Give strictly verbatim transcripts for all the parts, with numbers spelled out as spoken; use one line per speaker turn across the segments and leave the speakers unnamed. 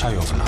Čajovna.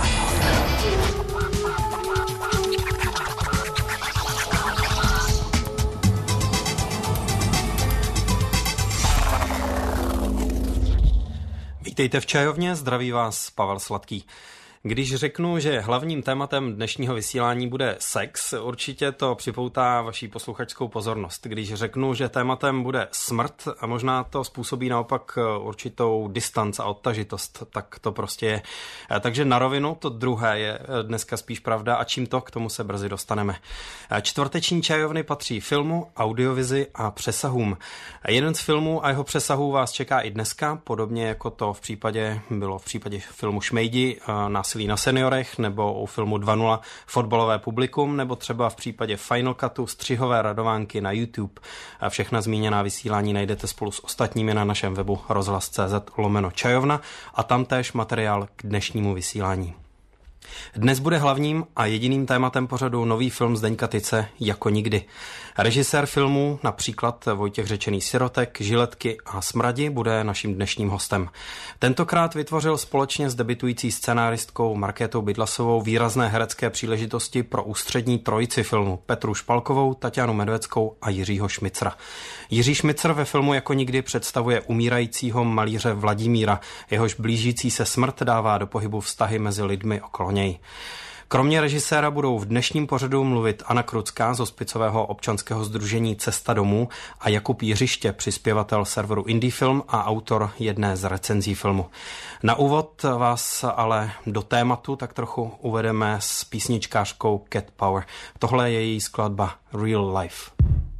Vítejte v Čajovně, zdraví vás Pavel Sladký. Když řeknu, že hlavním tématem dnešního vysílání bude sex, určitě to připoutá vaší posluchačskou pozornost. Když řeknu, že tématem bude smrt a možná to způsobí naopak určitou distanc a odtažitost, tak to prostě je. Takže na rovinu to druhé je dneska spíš pravda a čím to, k tomu se brzy dostaneme. Čtvrteční Čajovny patří filmu, audiovizi a přesahům. Jeden z filmů a jeho přesahů vás čeká i dneska, podobně jako to v případě bylo v případě filmu Šmejdi na Násilí na seniorech, nebo u filmu dva nula Fotbalové publikum, nebo třeba v případě Final Cutu Střihové radovánky na YouTube. A všechna zmíněná vysílání najdete spolu s ostatními na našem webu rozhlas tečka cz lomeno čajovna a tam též materiál k dnešnímu vysílání. Dnes bude hlavním a jediným tématem pořadu nový film Zdeňka Tyce Jako nikdy. Režisér filmu, například Vojtěch Řečený Sirotek, Žiletky a Smradi, bude naším dnešním hostem. Tentokrát vytvořil společně s debitující scenáristkou Markétou Bydlasovou výrazné herecké příležitosti pro ústřední trojici filmu Petru Špalkovou, Taťánu Medveckou a Jiřího Šmicra. Jiří Šmicr ve filmu Jako nikdy představuje umírajícího malíře Vladimíra, jehož blížící se smrt dává do pohybu vztahy mezi lidmi okolo něj. Kromě režiséra budou v dnešním pořadu mluvit Anna Krucká z hospicového občanského sdružení Cesta domů a Jakub Jiřiště, přispěvatel serveru Indiefilm a autor jedné z recenzí filmu. Na úvod vás ale do tématu tak trochu uvedeme s písničkářkou Cat Power. Tohle je její skladba Real Life.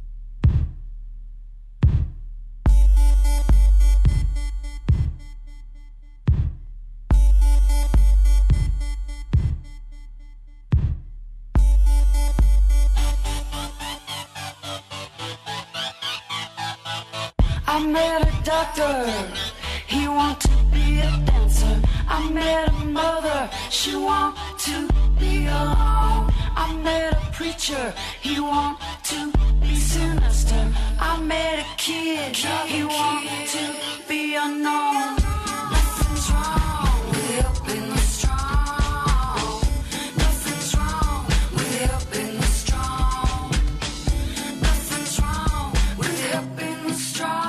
I met a doctor, he want to be a dancer. I met a mother, she want to be alone. I met a preacher, he want to be sinister. I met a kid, he want to be unknown. Nothing's wrong with helping the strong. Nothing's wrong with helping the strong. Nothing's wrong with helping the strong.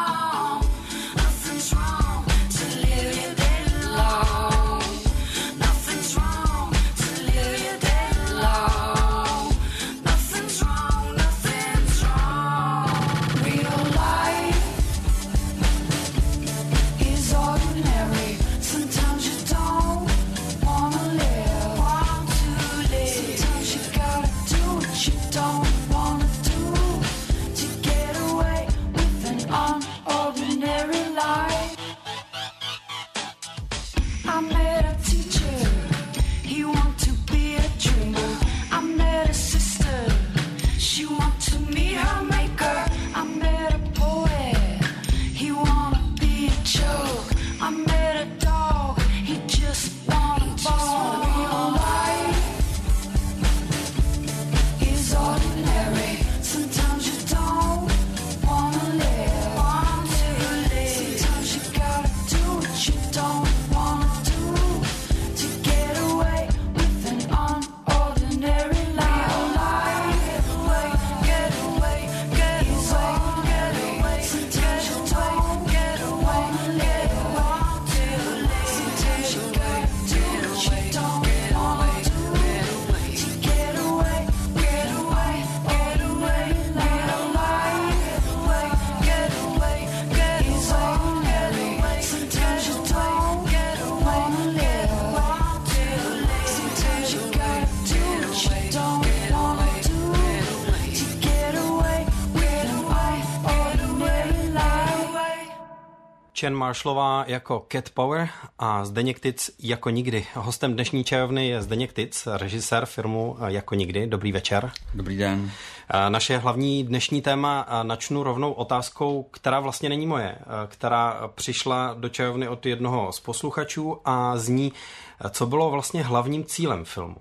Chen Marshallová jako Cat Power a Zdeněk Tyc jako nikdy. Hostem dnešní Čajovny je Zdeněk Tyc, režisér filmu Jako nikdy. Dobrý večer.
Dobrý den.
Naše hlavní dnešní téma načnu rovnou otázkou, která vlastně není moje, která přišla do Čajovny od jednoho z posluchačů a zní, co bylo vlastně hlavním cílem filmu.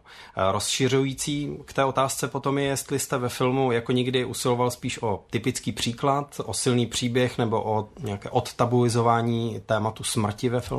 Rozšiřující k té otázce potom je, jestli jste ve filmu Jako nikdy usiloval spíš o typický příklad, o silný příběh nebo o nějaké odtabuizování tématu smrti ve filmu?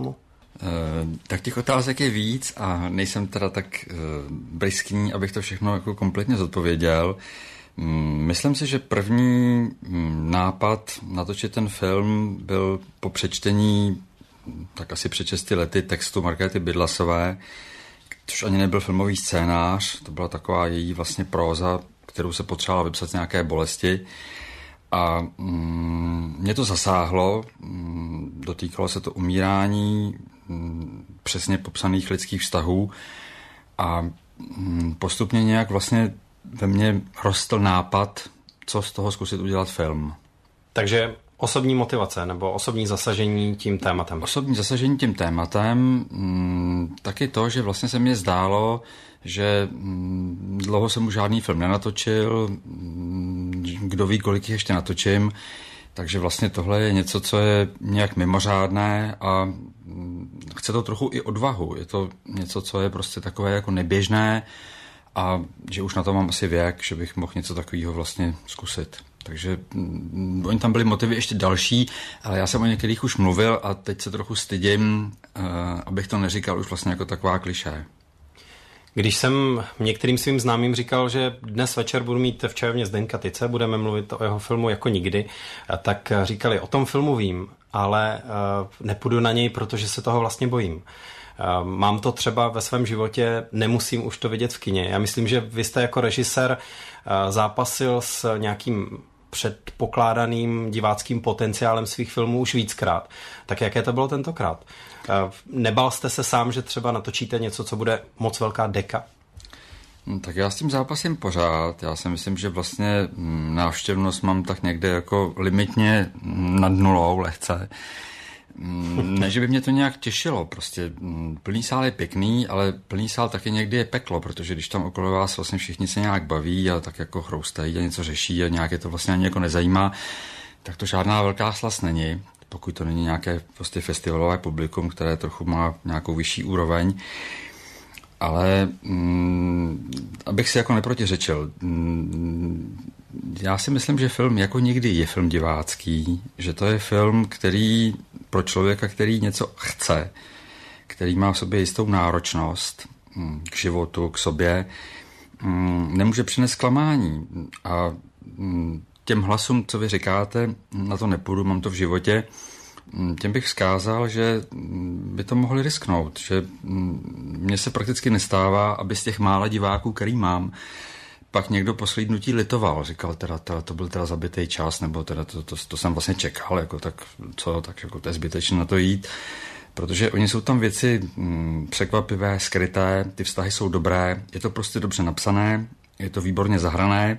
Tak těch otázek je víc a nejsem teda tak bryskný, abych to všechno jako kompletně zodpověděl. Myslím si, že první nápad natočit ten film byl po přečtení tak asi před šesti lety textu Markéty Bydlasové, což ani nebyl filmový scénář, to byla taková její vlastně próza, kterou se potřebovala vypsat z nějaké bolesti. A mm, mě to zasáhlo, mm, dotýkalo se to umírání, mm, přesně popsaných lidských vztahů a mm, postupně nějak vlastně ve mně rostl nápad, co z toho zkusit udělat film.
Takže osobní motivace nebo osobní zasažení tím tématem?
Osobní zasažení tím tématem, mm, taky to, že vlastně se mně zdálo, že mm, dlouho jsem už žádný film nenatočil, mm, kdo ví, kolik ještě natočím, takže vlastně tohle je něco, co je nějak mimořádné a mm, chce to trochu i odvahu. Je to něco, co je prostě takové jako neběžné a že už na to mám asi věk, že bych mohl něco takového vlastně zkusit. Takže mm, oni tam byli motivy ještě další, ale já jsem o některých už mluvil a teď se trochu stydím, uh, abych to neříkal už vlastně jako taková klišé.
Když jsem některým svým známým říkal, že dnes večer budu mít v čajovně Zdeňka Tyce, budeme mluvit o jeho filmu Jako nikdy, tak říkali, o tom filmu vím, ale uh, nepůjdu na něj, protože se toho vlastně bojím. Uh, mám to třeba ve svém životě, nemusím už to vidět v kině. Já myslím, že vy jste jako režisér uh, zápasil s nějakým předpokládaným diváckým potenciálem svých filmů už víckrát. Tak jaké to bylo tentokrát? Nebal jste se sám, že třeba natočíte něco, co bude moc velká deka?
No, tak já s tím zápasím pořád. Já si myslím, že vlastně návštěvnost mám tak někde jako limitně nad nulou lehce. Ne, že by mě to nějak těšilo. Prostě plný sál je pěkný, ale plný sál taky někdy je peklo, protože když tam okolo vás vlastně všichni se nějak baví a tak jako chroustají a něco řeší a nějak je to vlastně ani jako nezajímá, tak to žádná velká slast není, pokud to není nějaké prostě festivalové publikum, které trochu má nějakou vyšší úroveň. Ale mm, abych si jako neprotiřečil, mm, já si myslím, že film Jako nikdy je film divácký, že to je film, který pro člověka, který něco chce, který má v sobě jistou náročnost mm, k životu, k sobě, mm, nemůže přinést zklamání. A mm, těm hlasům, co vy říkáte, na to nepůjdu, mám to v životě, těm bych vzkázal, že by to mohli risknout, že mně se prakticky nestává, aby z těch mála diváků, který mám, pak někdo po slídnutí litoval, říkal, teda, teda to byl teda zabitý čas, nebo teda to, to, to jsem vlastně čekal, jako tak co, tak jako to je zbytečné na to jít, protože oni jsou tam věci m, překvapivé, skryté, ty vztahy jsou dobré, je to prostě dobře napsané, je to výborně zahrané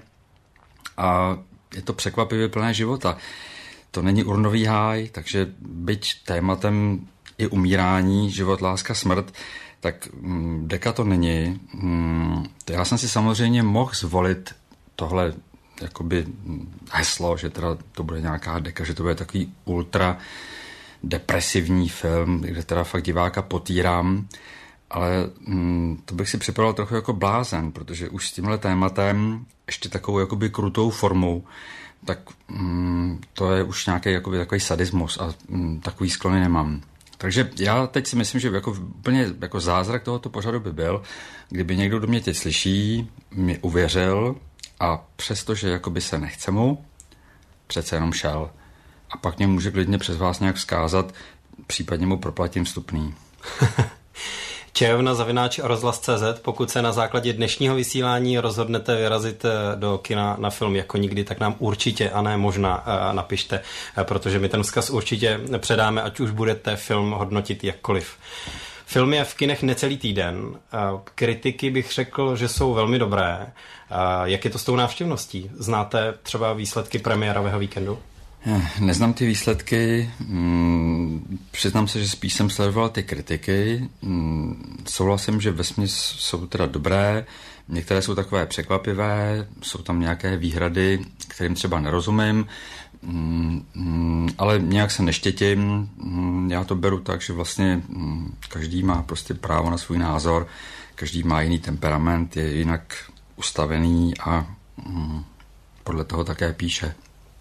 a je to překvapivě plné života. To není urnový háj, takže byť tématem i umírání, život, láska, smrt, tak mm, deka to není. Mm, to já jsem si samozřejmě mohl zvolit tohle jakoby heslo, že teda to bude nějaká deka, že to bude takový ultra depresivní film, kde teda fakt diváka potírám, ale mm, to bych si připadal trochu jako blázen, protože už s tímhle tématem ještě takovou jakoby krutou formou, tak mm, to je už nějaký jakoby, takový sadismus a mm, takový sklony nemám. Takže já teď si myslím, že jako úplně jako zázrak tohoto pořadu by byl, kdyby někdo do mě teď slyší, mi uvěřil a přestože jakoby se nechce mu, přece jenom šel. A pak mě může klidně přes vás nějak vzkázat, případně mu proplatím vstupný.
čajovna zavináč rozhlas tečka cé zet. Pokud se na základě dnešního vysílání rozhodnete vyrazit do kina na film Jako nikdy, tak nám určitě a ne možná napište, protože my ten vzkaz určitě předáme, ať už budete film hodnotit jakkoliv. Film je v kinech necelý týden. Kritiky bych řekl, že jsou velmi dobré. Jak je to s tou návštěvností? Znáte třeba výsledky premiérového víkendu?
Neznám ty výsledky, přiznám se, že spíš jsem sledoval ty kritiky, souhlasím, že vesměs jsou teda dobré, některé jsou takové překvapivé, jsou tam nějaké výhrady, kterým třeba nerozumím, ale nějak se neštětím, já to beru tak, že vlastně každý má prostě právo na svůj názor, každý má jiný temperament, je jinak ustavený a podle toho také píše.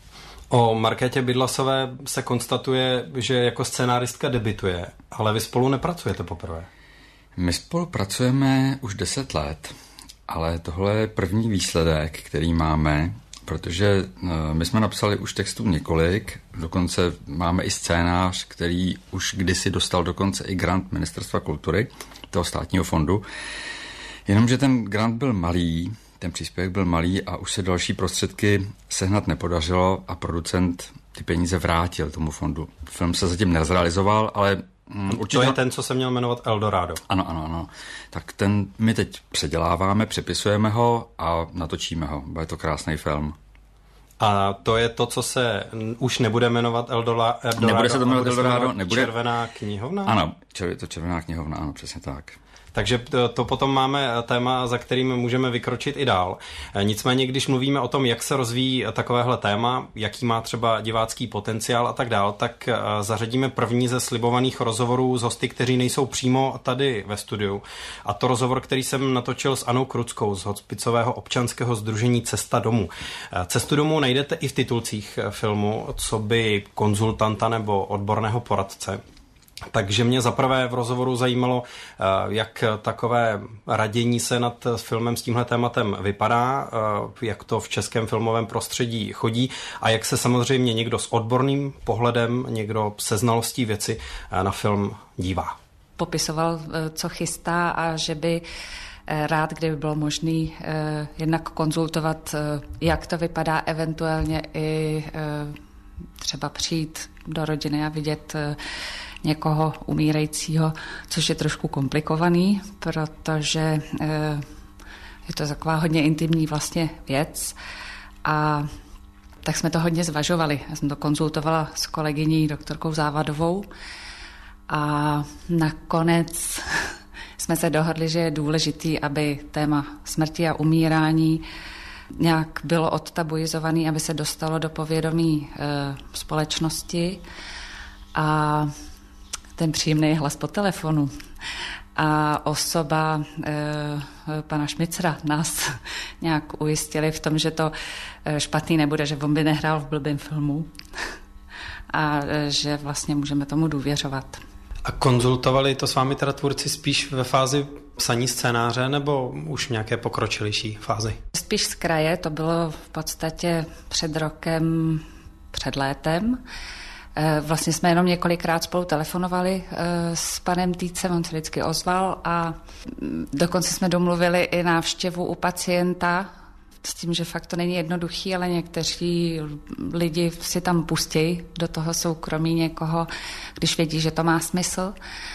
O Markétě Bydlasové se konstatuje, že jako scénáristka debutuje, ale vy spolu nepracujete poprvé.
My spolu pracujeme už deset let, ale tohle je první výsledek, který máme, protože my jsme napsali už textů několik, dokonce máme i scénář, který už kdysi dostal dokonce i grant Ministerstva kultury, toho státního fondu, jenomže ten grant byl malý, ten příspěvek byl malý a už se další prostředky sehnat nepodařilo a producent ty peníze vrátil tomu fondu. Film se zatím nezrealizoval, ale určitě...
To je ten, co se měl jmenovat Eldorado.
Ano, ano, ano. Tak ten my teď předěláváme, přepisujeme ho a natočíme ho. Bude to krásný film.
A to je to, co se už nebude jmenovat Eldorado?
Nebude se to jmenovat Eldorado. Nebude...
Červená knihovna?
Ano, je to Červená knihovna, ano, přesně tak.
Takže to, to potom máme téma, za kterým můžeme vykročit i dál. Nicméně, když mluvíme o tom, jak se rozvíjí takovéhle téma, jaký má třeba divácký potenciál a tak dál, tak zařadíme první ze slibovaných rozhovorů s hosty, kteří nejsou přímo tady ve studiu. A to rozhovor, který jsem natočil s Anou Kruckou z Hospicového občanského sdružení Cesta domů. Cestu domů najdete i v titulcích filmu, co by konzultanta nebo odborného poradce. Takže mě zaprvé v rozhovoru zajímalo, jak takové radění se nad filmem s tímhle tématem vypadá, jak to v českém filmovém prostředí chodí a jak se samozřejmě někdo s odborným pohledem, někdo se znalostí věci na film dívá.
Popisoval, co chystá a že by rád, kdyby bylo možné jednak konzultovat, jak to vypadá, eventuálně i třeba přijít do rodiny a vidět někoho umírajícího, což je trošku komplikovaný, protože je to taková hodně intimní vlastně věc a tak jsme to hodně zvažovali. Já jsem to konzultovala s kolegyní doktorkou Závadovou a nakonec jsme se dohodli, že je důležitý, aby téma smrti a umírání nějak bylo odtabuizované, aby se dostalo do povědomí e, společnosti a ten příjemný hlas po telefonu a osoba e, pana Šmicra nás nějak ujistili v tom, že to špatný nebude, že on by nehrál v blbém filmu a e, že vlastně můžeme tomu důvěřovat.
A konzultovali to s vámi teda tvůrci spíš ve fázi psaní scénáře nebo už v nějaké pokročilejší fázi?
Spíš z kraje, to bylo v podstatě před rokem, před létem. Vlastně jsme jenom několikrát spolu telefonovali s panem Týcem, on se vždycky ozval a dokonce jsme domluvili i návštěvu u pacienta s tím, že fakt to není jednoduchý, ale někteří lidi si tam pustí do toho soukromí někoho, když vědí, že to má smysl,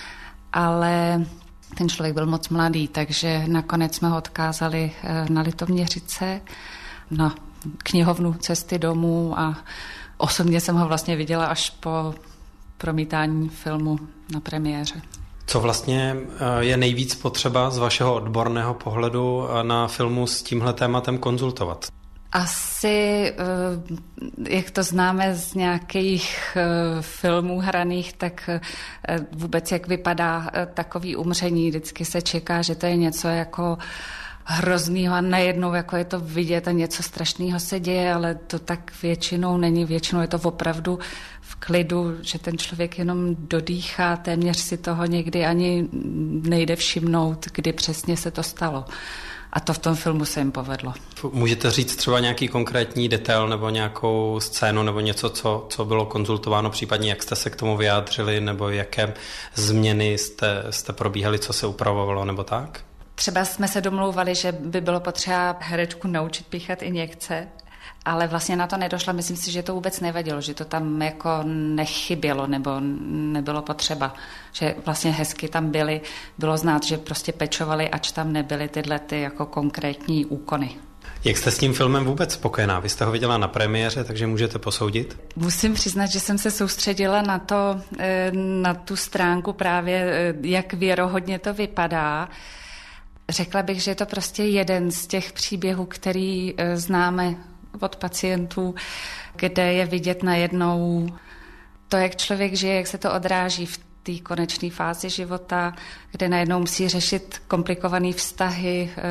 ale ten člověk byl moc mladý, takže nakonec jsme ho odkázali na Litoměřice, na knihovnu Cesty domů a osobně jsem ho vlastně viděla až po promítání filmu na premiéře.
Co vlastně je nejvíc potřeba z vašeho odborného pohledu na filmu s tímhle tématem konzultovat?
Asi, jak to známe z nějakých filmů hraných, tak vůbec jak vypadá takový umření. Vždycky se čeká, že to je něco jako hroznýho a najednou jako je to vidět a něco strašného se děje, ale to tak většinou není. Většinou je to opravdu v klidu, že ten člověk jenom dodýchá, téměř si toho někdy ani nejde všimnout, kdy přesně se to stalo. A to v tom filmu se jim povedlo.
Můžete říct třeba nějaký konkrétní detail nebo nějakou scénu nebo něco, co, co bylo konzultováno, případně jak jste se k tomu vyjádřili nebo jaké změny jste, jste probíhali, co se upravovalo nebo tak?
Třeba jsme se domlouvali, že by bylo potřeba herečku naučit píchat injekce, ale vlastně na to nedošla. Myslím si, že to vůbec nevadilo, že to tam jako nechybělo nebo nebylo potřeba. Že vlastně hezky tam byly, bylo znát, že prostě pečovali, ač tam nebyly tyhle ty jako konkrétní úkony.
Jak jste s tím filmem vůbec spokojená? Vy jste ho viděla na premiéře, takže můžete posoudit?
Musím přiznat, že jsem se soustředila na to, na tu stránku právě, jak věrohodně to vypadá. Řekla bych, že je to prostě jeden z těch příběhů, který známe od pacientů, kde je vidět najednou to, jak člověk žije, jak se to odráží v té konečné fázi života, kde najednou musí řešit komplikované vztahy e,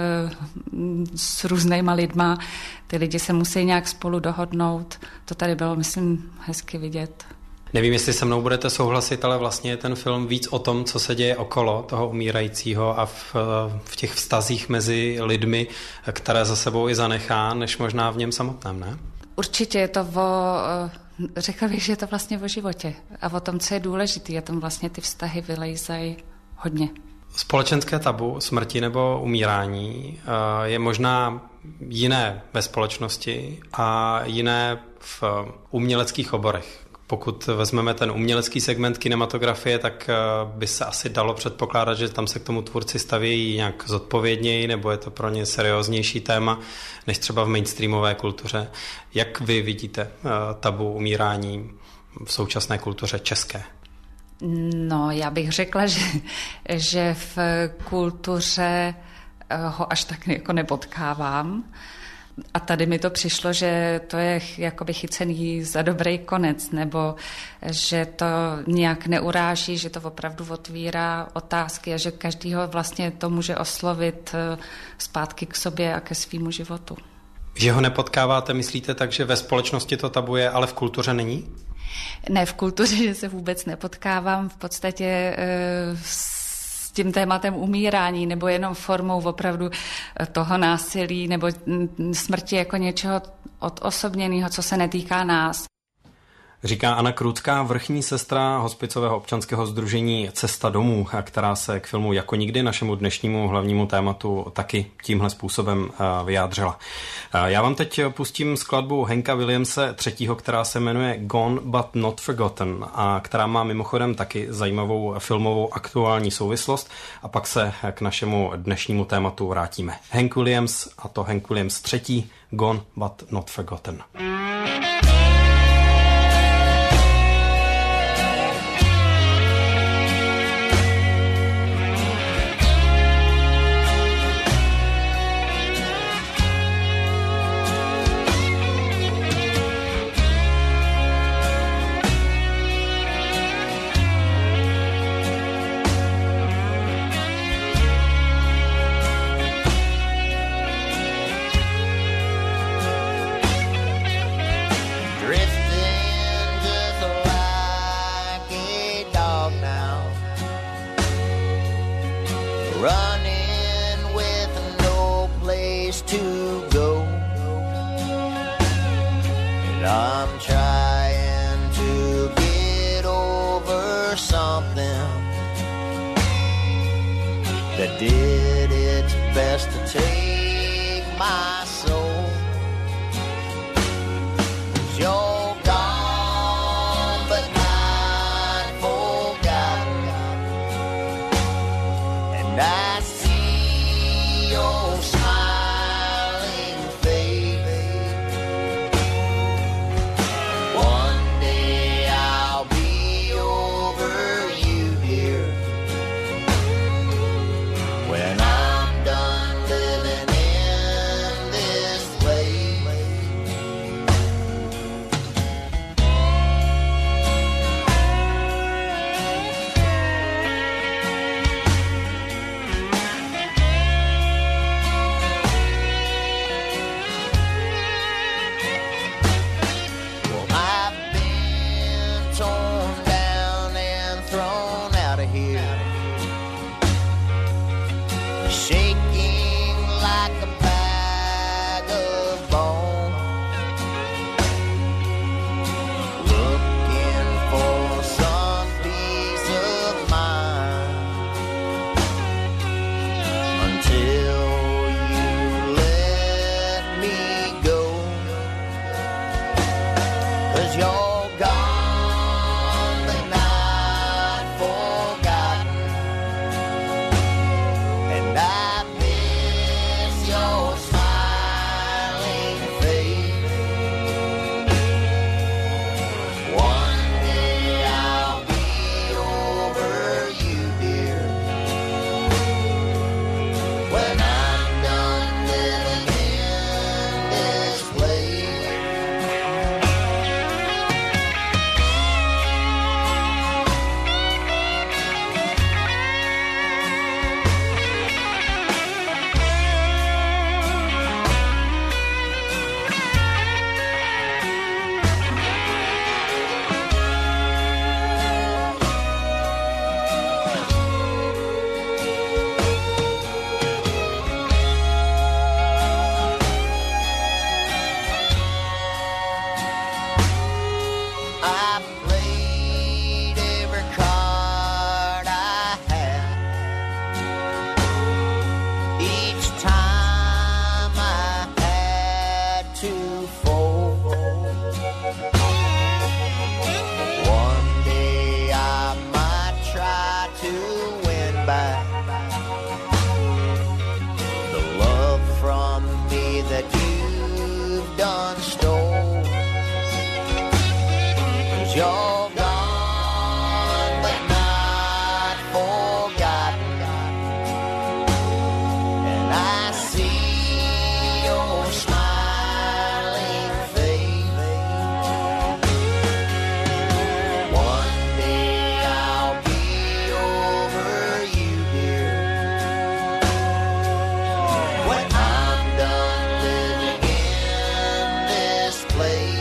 s různýma lidma. Ty lidi se musí nějak spolu dohodnout. To tady bylo, myslím, hezky vidět.
Nevím, jestli se mnou budete souhlasit, ale vlastně je ten film víc o tom, co se děje okolo toho umírajícího a v, v těch vztazích mezi lidmi, které za sebou i zanechá, než možná v něm samotném, ne?
Určitě je to o, řekla bych, že je to vlastně o životě a o tom, co je důležité, a tam vlastně ty vztahy vylejzají hodně.
Společenské tabu smrti nebo umírání je možná jiné ve společnosti a jiné v uměleckých oborech. Pokud vezmeme ten umělecký segment kinematografie, tak by se asi dalo předpokládat, že tam se k tomu tvůrci staví nějak zodpovědněji, nebo je to pro ně serióznější téma, než třeba v mainstreamové kultuře. Jak vy vidíte tabu umírání v současné kultuře české?
No, já bych řekla, že, že v kultuře ho až tak jako nepotkávám. A tady mi to přišlo, že to je jakoby chycený za dobrý konec, nebo že to nějak neuráží, že to opravdu otvírá otázky a že každýho vlastně to může oslovit zpátky k sobě a ke svýmu životu.
Že ho nepotkáváte, myslíte tak, že ve společnosti to tabu je, ale v kultuře není?
Ne, v kultuře že se vůbec nepotkávám. V podstatě e, s tím tématem umírání nebo jenom formou opravdu toho násilí nebo smrti jako něčeho odosobněného, co se netýká nás.
Říká Anna Krucká, vrchní sestra hospicového občanského sdružení Cesta domů, která se k filmu Jako nikdy, našemu dnešnímu hlavnímu tématu, taky tímhle způsobem vyjádřila. Já vám teď pustím skladbu Hanka Williamse třetího, která se jmenuje Gone but Not Forgotten a která má mimochodem taky zajímavou filmovou aktuální souvislost a pak se k našemu dnešnímu tématu vrátíme. Hank Williams, a to Hank Williams třetí, Gone but Not Forgotten.
When I'm done living in back the love from me that you've done stole. 'Cause you're gone but not forgotten, and I see your smiling face. One day I'll be over you, dear, when I'm done living in this place.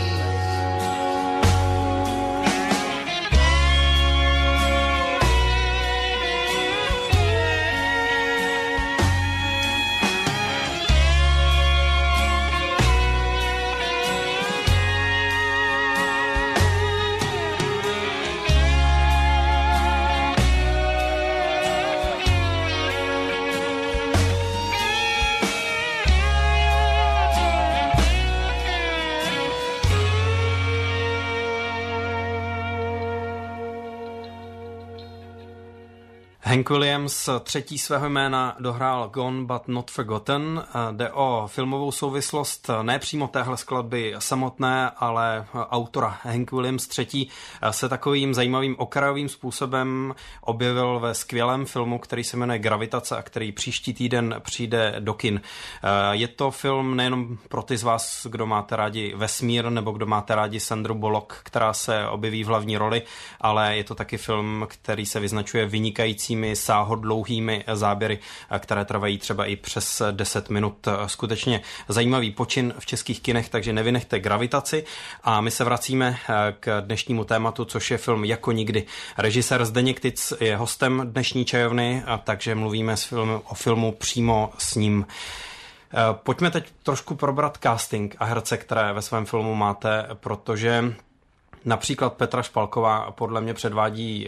Hank Williams třetí svého jména dohrál Gone but not forgotten. Jde o filmovou souvislost ne přímo téhle skladby samotné, ale autora. Hank Williams třetí se takovým zajímavým okrajovým způsobem objevil ve skvělém filmu, který se jmenuje Gravitace a který příští týden přijde do kin. Je to film nejenom pro ty z vás, kdo máte rádi vesmír nebo kdo máte rádi Sandru Bullock, která se objeví v hlavní roli, ale je to taky film, který se vyznačuje vynikajícími sáhodlouhými záběry, které trvají třeba i přes deset minut. Skutečně zajímavý počin v českých kinech, takže nevynechte Gravitaci. A my se vracíme k dnešnímu tématu, což je film Jako nikdy. Režisér Zdeněk Tic je hostem dnešní čajovny, a takže mluvíme s film, o filmu přímo s ním. Pojďme teď trošku probrat casting a herce, které ve svém filmu máte, protože například Petra Špalková podle mě předvádí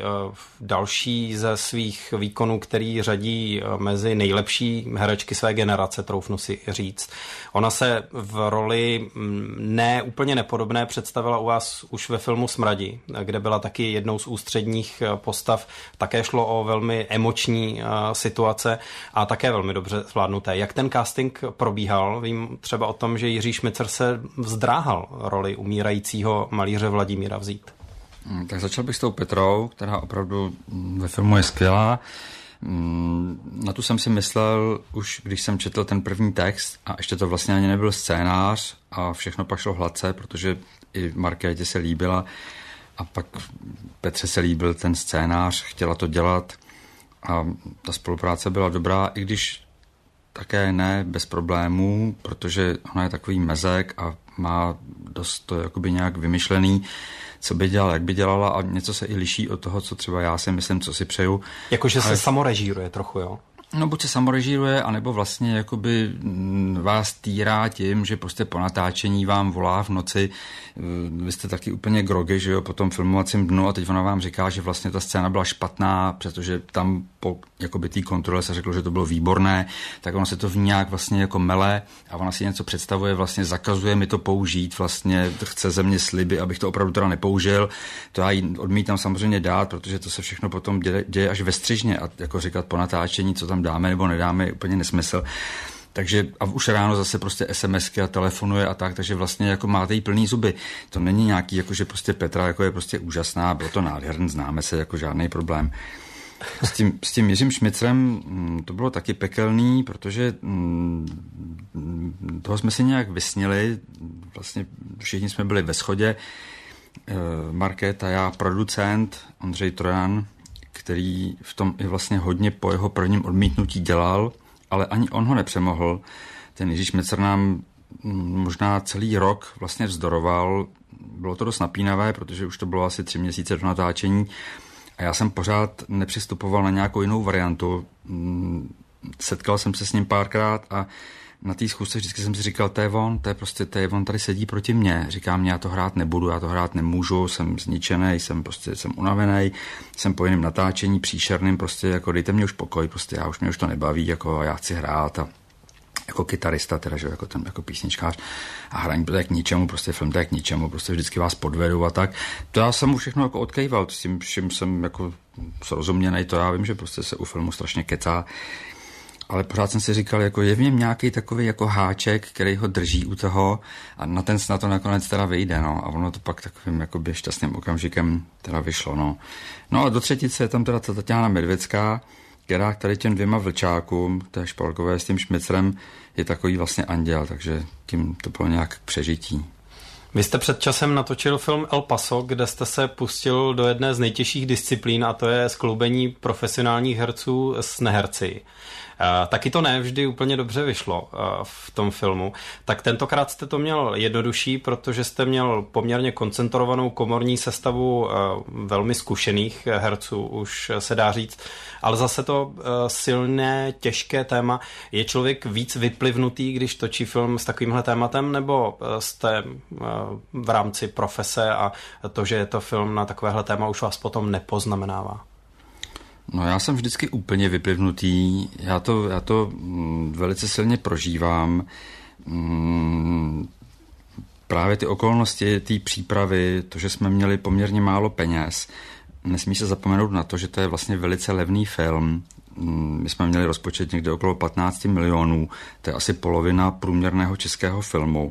další ze svých výkonů, který řadí mezi nejlepší herečky své generace, troufnu si říct. Ona se v roli ne úplně nepodobné představila u vás už ve filmu Smradi, kde byla taky jednou z ústředních postav. Také šlo o velmi emoční situace a také velmi dobře zvládnuté. Jak ten casting probíhal? Vím třeba o tom, že Jiří Šmicer se vzdráhal roli umírajícího malíře Vladimíra vzít.
Tak začal bych s tou Petrou, která opravdu ve filmu je skvělá. Na tu jsem si myslel už, když jsem četl ten první text a ještě to vlastně ani nebyl scénář a všechno pak šlo hladce, protože i Markétě se líbila a pak Petře se líbil ten scénář, chtěla to dělat a ta spolupráce byla dobrá, i když také ne bez problémů, protože ona je takový mezek a má dost to jakoby nějak vymyšlený, co by dělala, jak by dělala a něco se i liší od toho, co třeba já si myslím, co si přeju.
Jakože
ale...
se samorežíruje trochu, jo?
No buď se samorežíruje, anebo vlastně jakoby vás týrá tím, že prostě po natáčení vám volá v noci, vy jste taky úplně grogy, že jo, po tom filmovacím dnu a teď ona vám říká, že vlastně ta scéna byla špatná, protože tam po jakoby té kontrole se řeklo, že to bylo výborné, tak ono se to v nějak vlastně jako mele a ona si něco představuje, vlastně zakazuje mi to použít, vlastně chce ze mě sliby, abych to opravdu teda nepoužil, to já jí odmítám samozřejmě dát, protože to se všechno potom děje, děje až ve střižně a jako říkat po natáčení, co tam dáme nebo nedáme, je úplně nesmysl. Takže a už ráno zase prostě SMSky a telefonuje a tak, takže vlastně jako máte jí plný zuby. To není nějaký, jako že prostě Petra jako je prostě úžasná, bylo to nádherný, známe se, jako žádný problém. S tím, s tím Jiřím Šmicerem to bylo taky pekelný, protože toho jsme si nějak vysnili, vlastně všichni jsme byli ve shodě, Markéta, já, producent, Ondřej Trojan, který v tom i vlastně hodně po jeho prvním odmítnutí dělal, ale ani on ho nepřemohl. Ten Jiří Šmicer nám možná celý rok vlastně vzdoroval. Bylo to dost napínavé, protože už to bylo asi tři měsíce do natáčení a já jsem pořád nepřistupoval na nějakou jinou variantu. Setkal jsem se s ním párkrát a na té schůzce vždycky jsem si říkal, to je on, to je prostě, to je on tady sedí proti mně. Říká mě, já to hrát nebudu, já to hrát nemůžu, jsem zničený, jsem prostě, jsem unavený, jsem po jiném natáčení příšerným, prostě jako dejte mě už pokoj, prostě já už mě už to nebaví, jako já chci hrát a jako kytarista, teda, že jako ten jako písničkář a hraní to je k ničemu, prostě film to je k ničemu, prostě vždycky vás podvedu a tak. To já jsem mu všechno jako odkejval, s tím vším jsem jako srozuměnej, to já vím, že prostě se u filmu strašně kecá, ale pořád jsem si říkal, jako je v něm nějaký takový jako háček, který ho drží u toho a na ten na to nakonec teda vyjde, no, a ono to pak takovým jakoby šťastným okamžikem teda vyšlo, no. No a do třetice je tam teda ta Taťána Medvědská, která k tady těm dvěma vlčákům, té Špalkové s tím Šmicrem, je takový vlastně anděl, takže tím to bylo nějak k přežití.
Vy jste před časem natočil film El Paso, kde jste se pustil do jedné z nejtěžších disciplín a to je skloubení profesionálních herců s neherci. Uh, taky to ne vždy úplně dobře vyšlo uh, v tom filmu. Tak tentokrát jste to měl jednodušší, protože jste měl poměrně koncentrovanou komorní sestavu uh, velmi zkušených herců, už se dá říct. Ale zase to uh, silné, těžké téma. Je člověk víc vyplivnutý, když točí film s takovýmhle tématem, nebo uh, jste uh, v rámci profese a to, že je to film na takovéhle téma, už vás potom nepoznamenává?
No já jsem vždycky úplně vyplivnutý, já to, já to mm, velice silně prožívám. Mm, právě ty okolnosti té přípravy, to, že jsme měli poměrně málo peněz, nesmí se zapomenout na to, že to je vlastně velice levný film. Mm, my jsme měli rozpočet někde okolo patnáct milionů, to je asi polovina průměrného českého filmu.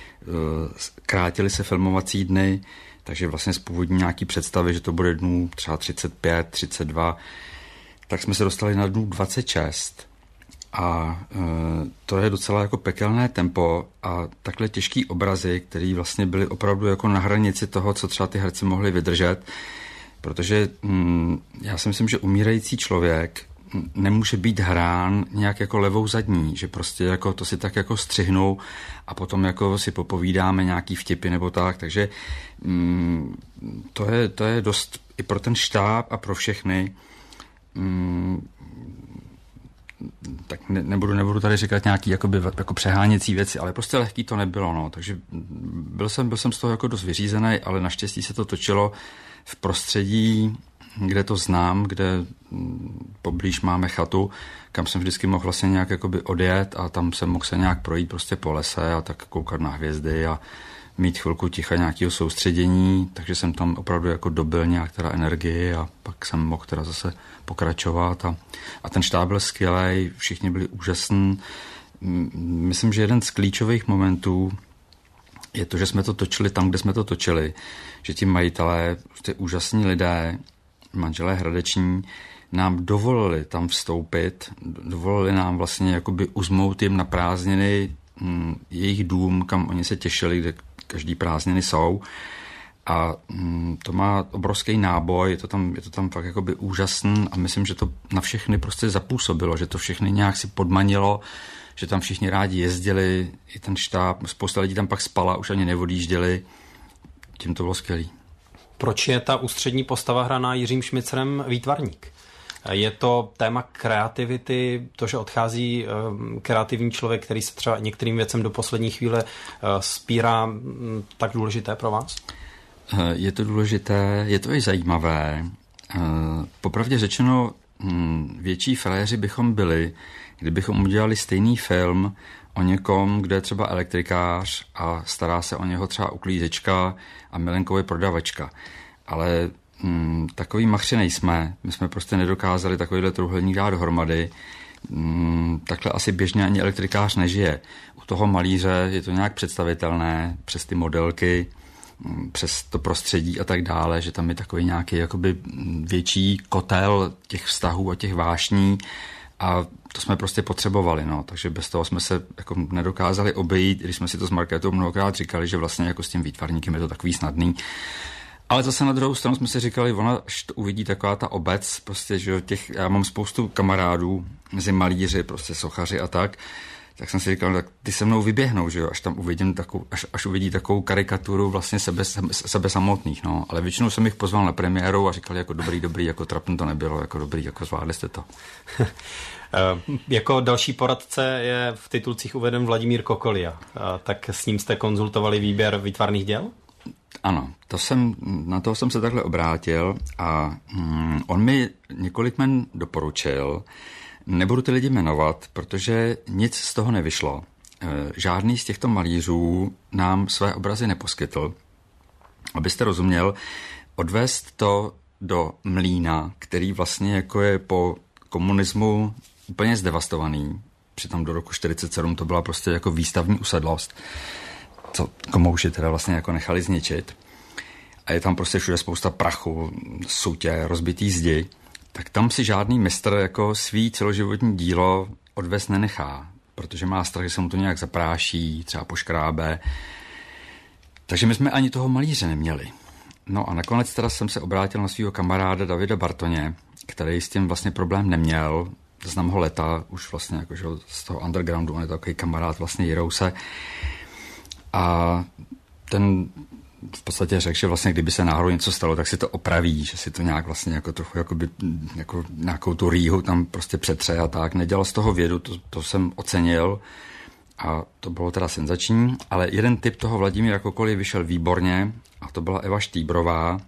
Krátily se filmovací dny, takže vlastně z původní nějaký představy, že to bude dnů třeba třicet pět, třicet dva, tak jsme se dostali na dnů dvacet šest. A e, to je docela jako pekelné tempo a takhle těžký obrazy, které vlastně byly opravdu jako na hranici toho, co třeba ty herci mohli vydržet, protože mm, já si myslím, že umírající člověk nemůže být hrán nějak jako levou zadní, že prostě jako to si tak jako střihnou a potom jako si popovídáme nějaký vtipy nebo tak, takže mm, to, je, to je dost i pro ten štáb a pro všechny. Mm, tak ne, nebudu, nebudu tady říkat nějaký jakoby, jako přeháněcí věci, ale prostě lehký to nebylo, no, takže byl jsem, byl jsem z toho jako dost vyřízený, ale naštěstí se to točilo v prostředí, kde to znám, kde poblíž máme chatu, kam jsem vždycky mohl vlastně nějak jakoby odjet a tam jsem mohl se nějak projít prostě po lese a tak koukat na hvězdy a mít chvilku ticha nějakého soustředění, takže jsem tam opravdu jako dobil nějak teda energii a pak jsem mohl teda zase pokračovat a, a ten štáb byl skvělej, všichni byli úžasní. Myslím, že jeden z klíčových momentů je to, že jsme to točili tam, kde jsme to točili, že ti majitelé, ty úžasní lidé, manželé Hradeční, nám dovolili tam vstoupit, dovolili nám vlastně jakoby uzmout jim na prázdniny hm, jejich dům, kam oni se těšili, kde každý prázdniny jsou. A hm, to má obrovský náboj, je to tam, je to tam fakt jakoby úžasný a myslím, že to na všechny prostě zapůsobilo, že to všechny nějak si podmanilo, že tam všichni rádi jezdili, i ten štáb, spousta lidí tam pak spala, už ani neodjížděli, tím to bylo skvělý.
Proč je ta ústřední postava hraná Jiřím Šmicrem výtvarník? Je to téma kreativity, to, že odchází kreativní člověk, který se třeba některým věcem do poslední chvíle spírá, tak důležité pro vás?
Je to důležité, je to i zajímavé. Popravdě řečeno, větší frajeři bychom byli, kdybychom udělali stejný film o někom, kde je třeba elektrikář a stará se o něho třeba uklízečka a milenkově prodavačka. Ale mm, takový machři nejsme. My jsme prostě nedokázali takovýhle trůhelník dát dohromady. Mm, takhle asi běžně ani elektrikář nežije. U toho malíře je to nějak představitelné přes ty modelky, mm, přes to prostředí a tak dále, že tam je takový nějaký jakoby větší kotel těch vztahů a těch vášní. A to jsme prostě potřebovali, no, takže bez toho jsme se jako nedokázali obejít, když jsme si to s Markétou mnohokrát říkali, že vlastně jako s tím výtvarníkem je to takový snadný. Ale zase na druhou stranu jsme si říkali, ona, až to uvidí taková ta obec, prostě, že těch, já mám spoustu kamarádů mezi malíři, prostě sochaři a tak, tak jsem si říkal, tak ty se mnou vyběhnou, že jo, až tam uvidím takovou, až, až uvidí takovou karikaturu vlastně sebe, sebe samotných, no, ale většinou jsem jich pozval na premiéru a říkali jako dobrý, dobrý, jako trapný to nebylo, jako dobrý, jako zvládli jste to.
Jako další poradce je v titulcích uveden Vladimír Kokolia, tak s ním jste konzultovali výběr výtvarných děl?
Ano, to jsem, na toho jsem se takhle obrátil a mm, on mi několik men doporučil. Nebudu ty lidi jmenovat, protože nic z toho nevyšlo. Žádný z těchto malířů nám své obrazy neposkytl. Abyste rozuměl, odvést to do mlýna, který vlastně jako je po komunismu úplně zdevastovaný. Přitom do roku čtyřicet sedm to byla prostě jako výstavní usedlost, co komouši teda vlastně jako nechali zničit. A je tam prostě všude spousta prachu, sutě, rozbitý zdi. Tak tam si žádný mistr jako svý celoživotní dílo odvést nenechá, protože má strach, že se mu to nějak zapráší, třeba poškrábe. Takže my jsme ani toho malíře neměli. No a nakonec teda jsem se obrátil na svého kamaráda Davida Bartoně, který s tím vlastně problém neměl. Znám ho leta, už vlastně jakože z toho undergroundu, on je takový kamarád vlastně Jirouse. A ten v podstatě řekl, že vlastně kdyby se náhodou něco stalo, tak si to opraví, že si to nějak vlastně jako trochu jakoby, jako nějakou tu rýhu tam prostě přetře a tak. Nedělal z toho vědu, to, to jsem ocenil a to bylo teda senzační, ale jeden typ toho Vladimíra Kokoly vyšel výborně a to byla Eva Štýbrová,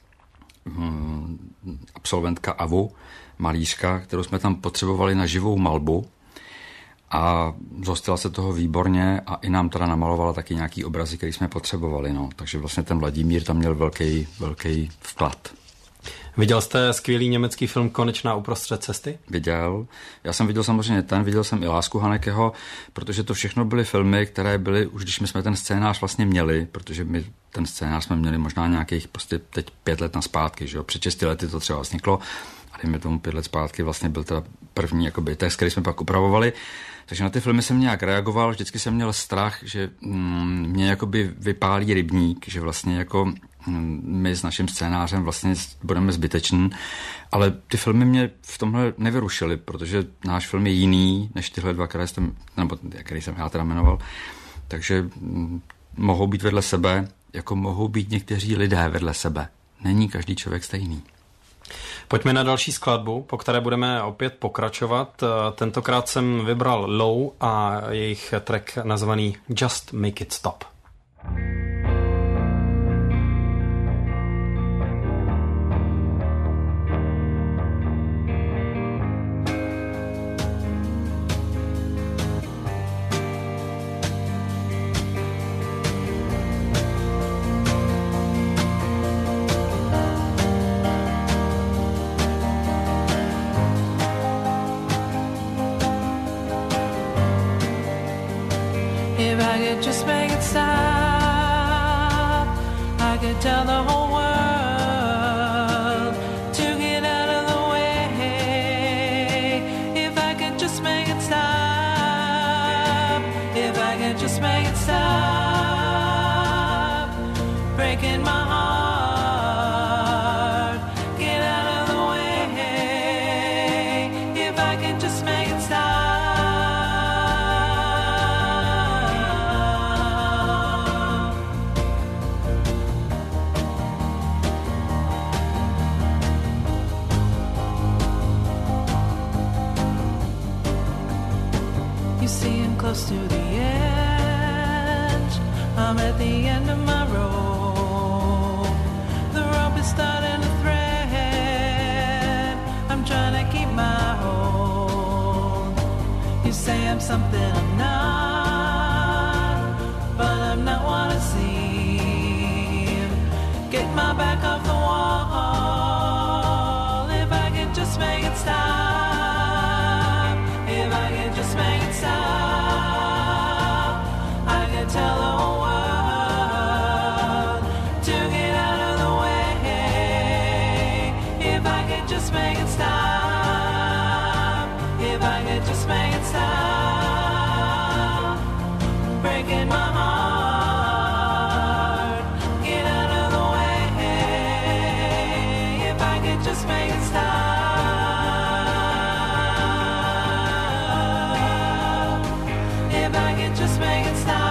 absolventka A V U, malířka, kterou jsme tam potřebovali na živou malbu a zhostila se toho výborně a i nám teda namalovala taky nějaký obrazy, který jsme potřebovali. No. Takže vlastně ten Vladimír tam měl velký, velký vklad.
Viděl jste skvělý německý film Konečná uprostřed cesty?
Viděl. Já jsem viděl samozřejmě ten, viděl jsem i Lásku Hanekeho, protože to všechno byly filmy, které byly, už když my jsme ten scénář vlastně měli, protože my ten scénář jsme měli možná nějakých prostě teď pět let naspátky, že jo? Před šesti lety to třeba vzniklo a dejme tomu pět let zpátky vlastně byl teda první jakoby text, který jsme pak upravovali. Takže na ty filmy jsem nějak reagoval, vždycky jsem měl strach, že mm, mě jakoby vypálí rybník, že vlastně jako mm, my s naším scénářem vlastně budeme zbyteční, ale ty filmy mě v tomhle nevyrušily, protože náš film je jiný než tyhle dva, které jsem, nebo který jsem já teda jmenoval, takže mm, mohou být vedle sebe, jako mohou být někteří lidé vedle sebe. Není každý člověk stejný.
Pojďme na další skladbu, po které budeme opět pokračovat. Tentokrát jsem vybral Low a jejich track nazvaný Just Make It Stop.
If I could just make it stop, I could tell the whole world to get out of the way. If I could just make it stop, if I could just make it stop, breaking my heart, get out of the way. If I could just make it stop. You see I'm close to the edge, I'm at the end of my rope. The rope is starting to thread, I'm trying to keep my hold. You say I'm something I'm not, but I'm not what I seem. Get my back off the wall, if I could just make it stop. If I could just make it stop, I could tell the whole world to get out of the way. If I could just make it stop, if I could just make it stop, breaking my heart, get out of the way. If I could just make it stop. Just make it stop.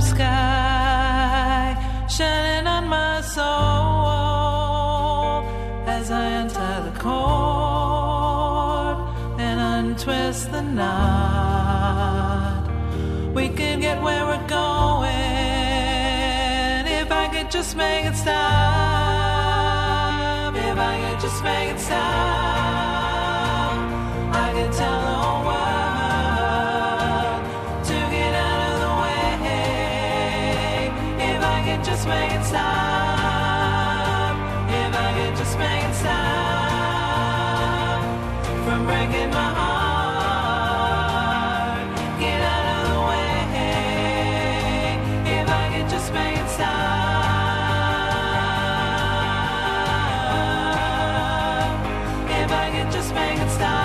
sky shining on my soul as I enter the court and untwist the knot. We could get where we're going if I could just make it stop. If I could just make it stop, I could tell the whole world to get out of the way. If I could just make it stop, if I could just make it stop from breaking my heart. Get out of the way. If I could just make it stop. If I could just make it stop.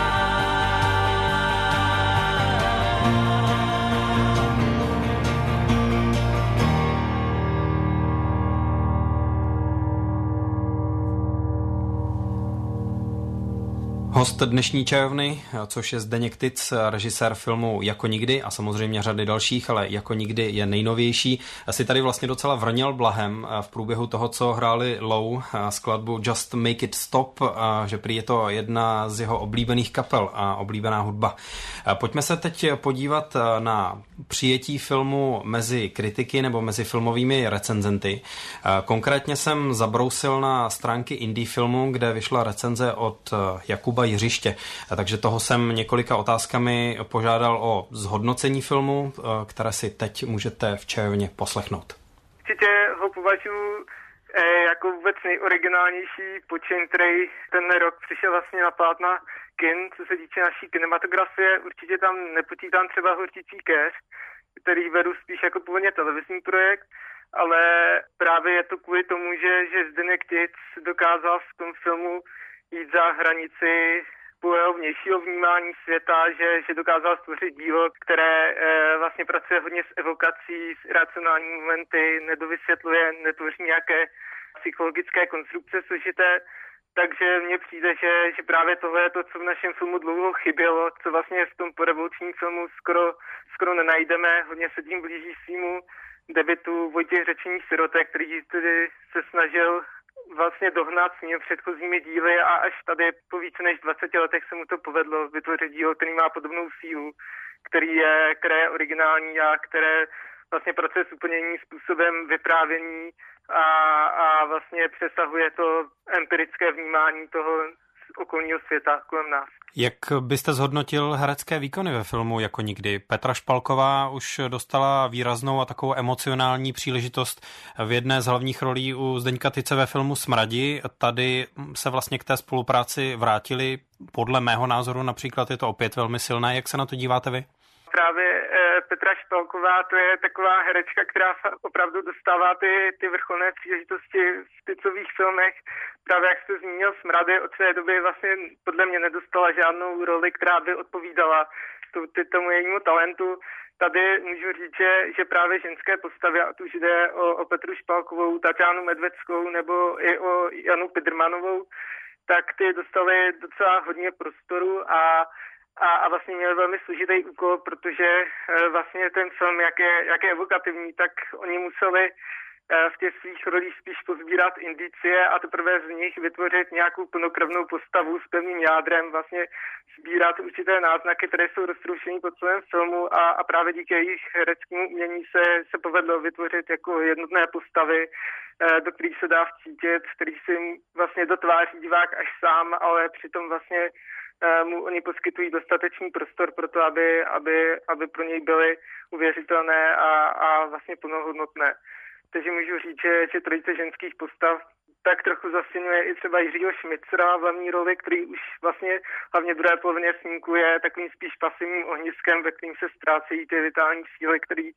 Host dnešní čajovny, což je Zdeněk Tic, režisér filmu Jako nikdy a samozřejmě řady dalších, ale Jako nikdy je nejnovější. Si tady vlastně docela vrněl blahem v průběhu toho, co hráli Low skladbu Just Make It Stop, že prý je to jedna z jeho oblíbených kapel a oblíbená hudba. Pojďme se teď podívat na přijetí filmu mezi kritiky nebo mezi filmovými recenzenty. Konkrétně jsem zabrousil na stránky Indie Filmu, kde vyšla recenze od Jakuba Jiřiště. Takže toho jsem několika otázkami požádal o zhodnocení filmu, které si teď můžete v čajovně poslechnout.
Určitě ho považuji jako vůbec nejoriginálnější počin, který ten rok přišel vlastně na plátna kin, co se týče naší kinematografie. Určitě tam nepočítám třeba Hortící keř, který vedu spíš jako původně televizní projekt, ale právě je to kvůli tomu, že, že Zdeněk Tic dokázal v tom filmu jít za hranici jeho vnějšího vnímání světa, že, že dokázal stvořit dílo, které e, vlastně pracuje hodně s evokací, s iracionální momenty, nedovysvětluje, netvoří nějaké psychologické konstrukce složité. Takže mně přijde, že, že právě tohle je to, co v našem filmu dlouho chybělo, co vlastně v tom porevolučním filmu skoro, skoro nenajdeme. Hodně se tím blíží svýmu debutu Vojtěch Řečený sirotek, který tedy se snažil vlastně dohnat s ním předchozími díly a až tady po více než dvaceti letech se mu to povedlo vytvořit dílo, který má podobnou sílu, který je, které je originální a které vlastně pracuje s úplně jiným způsobem vyprávění a, a vlastně přesahuje to empirické vnímání toho okolního světa kolem nás.
Jak byste zhodnotil herecké výkony ve filmu Jako nikdy? Petra Špalková už dostala výraznou a takovou emocionální příležitost v jedné z hlavních rolí u Zdeňka Tice ve filmu Smradi. Tady se vlastně k té spolupráci vrátili. Podle mého názoru například je to opět velmi silné. Jak se na to díváte vy?
Právě e, Petra Špalková, to je taková herečka, která opravdu dostává ty, ty vrcholné příležitosti v Ticových filmech. Právě jak jste zmínil Smrady, od té doby vlastně podle mě nedostala žádnou roli, která by odpovídala tomu jejímu talentu. Tady můžu říct, že, že právě ženské postavy, a tu už jde o, o Petru Špalkovou, Tatianu Medveckou nebo i o Janu Pidrmanovou, tak ty dostali docela hodně prostoru a A, a vlastně měl velmi složitý úkol, protože e, vlastně ten film, jak je, jak je evokativní, tak oni museli e, v těch svých rolích spíš pozbírat indicie a teprve z nich vytvořit nějakou plnokrevnou postavu s pevným jádrem, vlastně sbírat určité náznaky, které jsou roztroušené po celém filmu a, a právě díky jejich hereckému umění se, se povedlo vytvořit jako jednotné postavy, e, do kterých se dá vcítit, který si vlastně dotváří divák až sám, ale přitom vlastně mu oni poskytují dostatečný prostor pro to, aby, aby, aby pro něj byly uvěřitelné a, a vlastně plnohodnotné. Takže můžu říct, že, že trojice ženských postav tak trochu zastěňuje i třeba Jiřího Šmicera v hlavní roli, který už vlastně hlavně v druhé polovině snímku je takovým spíš pasivním ohniskem, ve kterým se ztrácejí ty vitální síly, který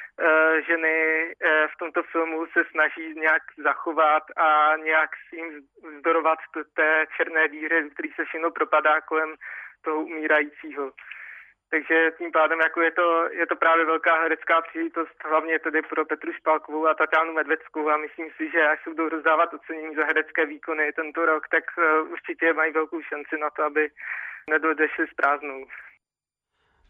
uh, ženy uh, v tomto filmu se snaží nějak zachovat a nějak s jim vzdorovat té černé díře, který se všechno propadá kolem toho umírajícího. Takže tím pádem jako je to, je to právě velká herecká příležitost, hlavně tedy pro Petru Špalkovou a Tatianu Medveckou a myslím si, že až se budou rozdávat ocenění za herecké výkony tento rok, tak uh, určitě mají velkou šanci na to, aby nedodešli s prázdnou.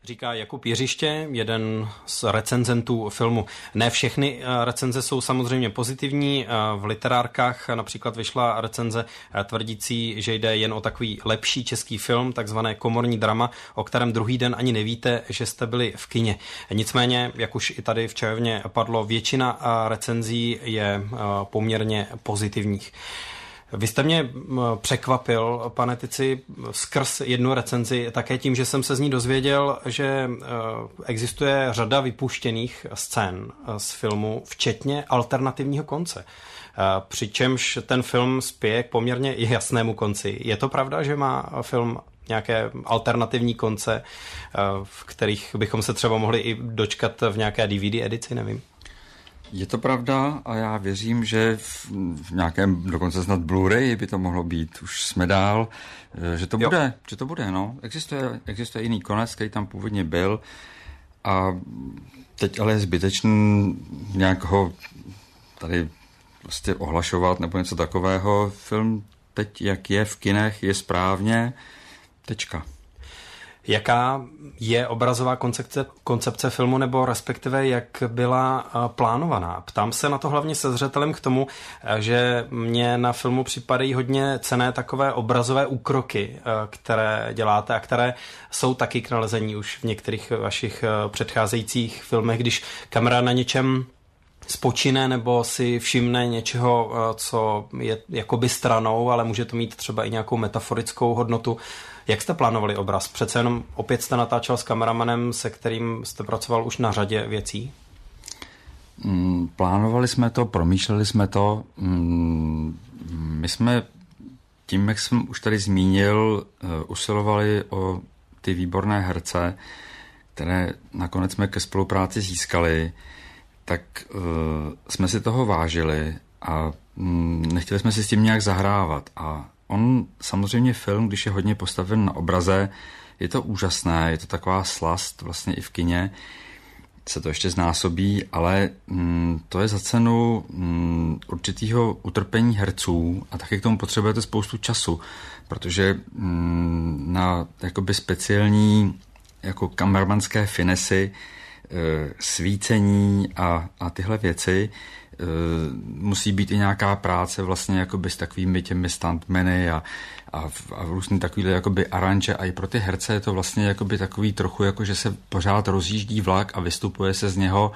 Říká Jakub Jiřiště, jeden z recenzentů filmu. Ne všechny recenze jsou samozřejmě pozitivní. V literárkách například vyšla recenze tvrdící, že jde jen o takový lepší český film, takzvané komorní drama, o kterém druhý den ani nevíte, že jste byli v kině. Nicméně, jak už i tady v čajovně padlo, většina recenzí je poměrně pozitivních. Vy jste mě překvapil, pane Tici, skrz jednu recenzi také tím, že jsem se z ní dozvěděl, že existuje řada vypuštěných scén z filmu, včetně alternativního konce. Přičemž ten film spěje k poměrně jasnému konci. Je to pravda, že má film nějaké alternativní konce, v kterých bychom se třeba mohli i dočkat v nějaké D V D edici, nevím?
Je to pravda a já věřím, že v, v nějakém dokonce snad Blu-ray by to mohlo být. Už jsme dál, že to bude, jo. že to bude, no. Existuje, existuje jiný konec, který tam původně byl a teď ale je zbytečný nějak ho tady prostě ohlašovat nebo něco takového. Film teď, jak je v kinech, je správně. Tečka.
Jaká je obrazová koncepce, koncepce filmu, nebo respektive jak byla plánovaná? Ptám se na to hlavně se zřetelem k tomu, že mě na filmu připadají hodně cenné takové obrazové úkroky, které děláte a které jsou taky k nalezení už v některých vašich předcházejících filmech, když kamera na něčem spočine nebo si všimne něčeho, co je jakoby stranou, ale může to mít třeba i nějakou metaforickou hodnotu. Jak jste plánovali obraz? Přece jenom opět jste natáčel s kameramanem, se kterým jste pracoval už na řadě věcí?
Mm, plánovali jsme to, promýšleli jsme to. Mm, my jsme tím, jak jsem už tady zmínil, usilovali o ty výborné herce, které nakonec jsme ke spolupráci získali, tak uh, jsme si toho vážili a mm, nechtěli jsme si s tím nějak zahrávat. A on samozřejmě film, když je hodně postaven na obraze, je to úžasné, je to taková slast, vlastně i v kině se to ještě znásobí, ale mm, to je za cenu mm, určitého utrpení herců a taky k tomu potřebujete spoustu času, protože mm, na jakoby speciální jako kameramanské finesy, e, svícení a, a tyhle věci musí být i nějaká práce vlastně jakoby s takovými těmi stuntmeny a, a, a různý takovýhle jakoby aranže a i pro ty herce je to vlastně jakoby takový trochu jako, že se pořád rozjíždí vlak a vystupuje se z něho.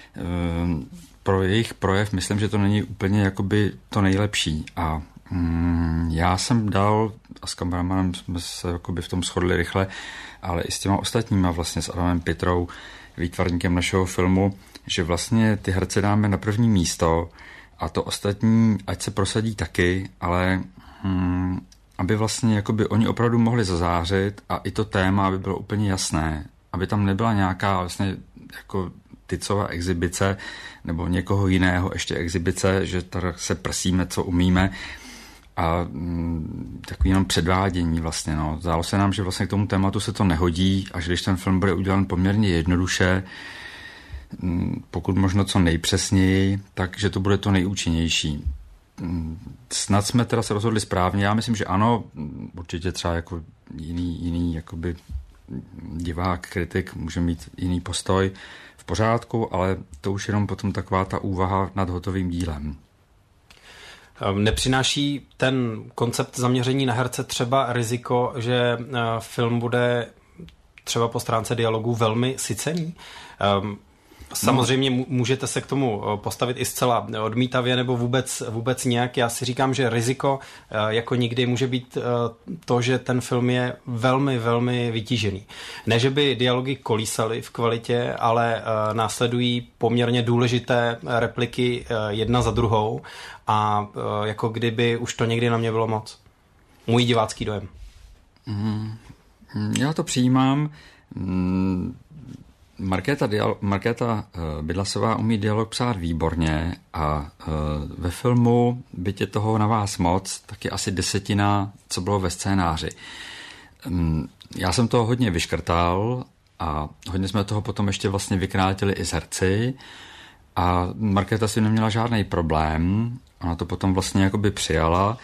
Pro jejich projev myslím, že to není úplně jakoby to nejlepší a mm, já jsem dal a s kameramanem jsme se jakoby v tom shodli rychle, ale i s těma ostatníma vlastně s Adamem Pitrou, výtvarníkem našeho filmu, že vlastně ty herce dáme na první místo a to ostatní, ať se prosadí taky, ale hm, aby vlastně jakoby oni opravdu mohli zazářit a i to téma, aby bylo úplně jasné, aby tam nebyla nějaká vlastně jako tycová exibice nebo někoho jiného ještě exibice, že tady se prsíme, co umíme a hm, takový jenom předvádění vlastně. No. Zdálo se nám, že vlastně k tomu tématu se to nehodí a že když ten film bude udělan poměrně jednoduše, pokud možno co nejpřesněji, takže to bude to nejúčinnější. Snad jsme teda se rozhodli správně. Já myslím, že ano, určitě třeba jako jiný, jiný jakoby divák, kritik může mít jiný postoj v pořádku, ale to už jenom potom taková ta úvaha nad hotovým dílem.
Nepřináší ten koncept zaměření na herce třeba riziko, že film bude třeba po stránce dialogu velmi sycený? Samozřejmě můžete se k tomu postavit i zcela odmítavě nebo vůbec, vůbec nějak. Já si říkám, že riziko jako nikdy může být to, že ten film je velmi, velmi vytížený. Ne, že by dialogy kolísaly v kvalitě, ale následují poměrně důležité repliky jedna za druhou a jako kdyby už to někdy na mě bylo moc. Můj divácký dojem.
Mm, já to přijímám. Mm. Markéta, dialo- Markéta uh, Bydlasová umí dialog psát výborně a uh, ve filmu, byť je toho na vás moc, tak je asi desetina, co bylo ve scénáři. Um, já jsem toho hodně vyškrtal a hodně jsme toho potom ještě vlastně vykrátili i z herci a Markéta si neměla žádný problém, ona to potom vlastně jakoby přijala